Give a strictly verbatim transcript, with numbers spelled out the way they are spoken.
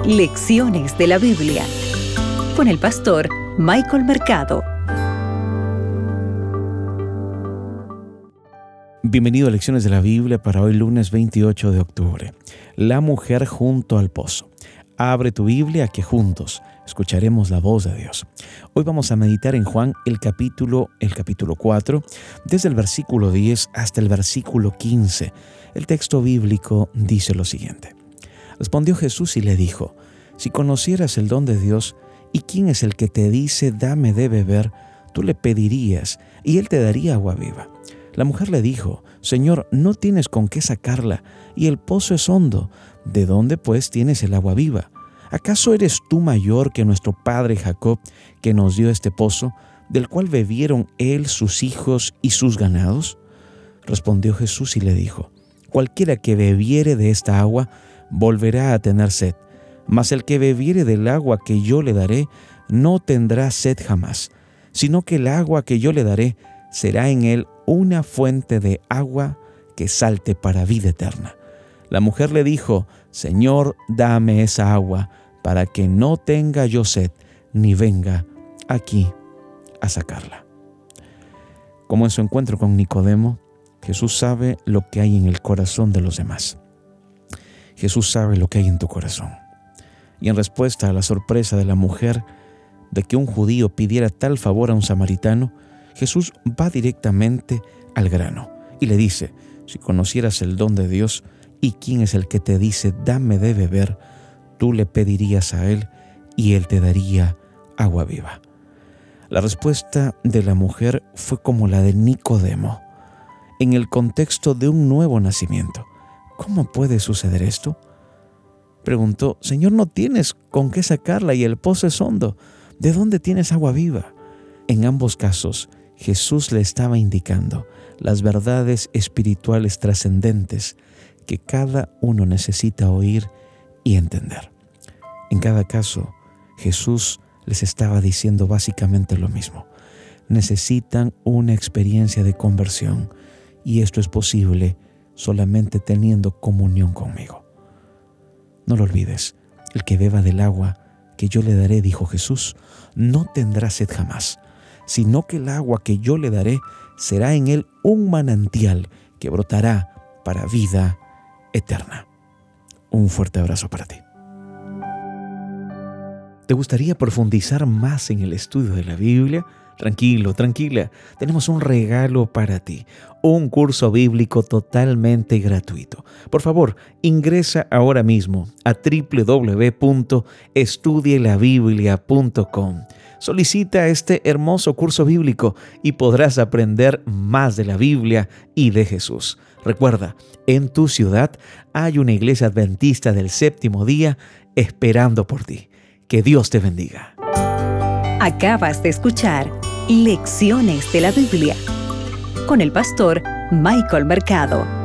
Lecciones de la Biblia con el pastor Michael Mercado. Bienvenido a Lecciones de la Biblia para hoy lunes veintiocho de octubre. La mujer junto al pozo. Abre tu Biblia que juntos escucharemos la voz de Dios. Hoy vamos a meditar en Juan el capítulo, el capítulo cuatro, desde el versículo diez hasta el versículo quince. El texto bíblico dice lo siguiente. Respondió Jesús y le dijo: si conocieras el don de Dios y quién es el que te dice dame de beber, tú le pedirías y él te daría agua viva. La mujer le dijo: Señor, no tienes con qué sacarla y el pozo es hondo. ¿De dónde pues tienes el agua viva? ¿Acaso eres tú mayor que nuestro padre Jacob, que nos dio este pozo, del cual bebieron él, sus hijos y sus ganados? Respondió Jesús y le dijo: cualquiera que bebiere de esta agua volverá a tener sed, mas el que bebiere del agua que yo le daré no tendrá sed jamás, sino que el agua que yo le daré será en él una fuente de agua que salte para vida eterna. La mujer le dijo: Señor, dame esa agua, para que no tenga yo sed, ni venga aquí a sacarla. Como en su encuentro con Nicodemo, Jesús sabe lo que hay en el corazón de los demás. Jesús sabe lo que hay en tu corazón. Y en respuesta a la sorpresa de la mujer de que un judío pidiera tal favor a un samaritano, Jesús va directamente al grano y le dice: si conocieras el don de Dios y quién es el que te dice dame de beber, tú le pedirías a él y él te daría agua viva. La respuesta de la mujer fue como la de Nicodemo, en el contexto de un nuevo nacimiento. ¿Cómo puede suceder esto? Preguntó: Señor, no tienes con qué sacarla y el pozo es hondo. ¿De dónde tienes agua viva? En ambos casos, Jesús le estaba indicando las verdades espirituales trascendentes que cada uno necesita oír y entender. En cada caso, Jesús les estaba diciendo básicamente lo mismo. Necesitan una experiencia de conversión y esto es posible solamente teniendo comunión conmigo. No lo olvides, el que beba del agua que yo le daré, dijo Jesús, no tendrá sed jamás, sino que el agua que yo le daré será en él un manantial que brotará para vida eterna. Un fuerte abrazo para ti. ¿Te gustaría profundizar más en el estudio de la Biblia? Tranquilo, tranquila, tenemos un regalo para ti, un curso bíblico totalmente gratuito. Por favor, ingresa ahora mismo a doble u doble u doble u punto estudie la biblia punto com. Solicita este hermoso curso bíblico y podrás aprender más de la Biblia y de Jesús. Recuerda, en tu ciudad hay una iglesia adventista del séptimo día esperando por ti. Que Dios te bendiga. Acabas de escuchar Lecciones de la Biblia con el pastor Michael Mercado.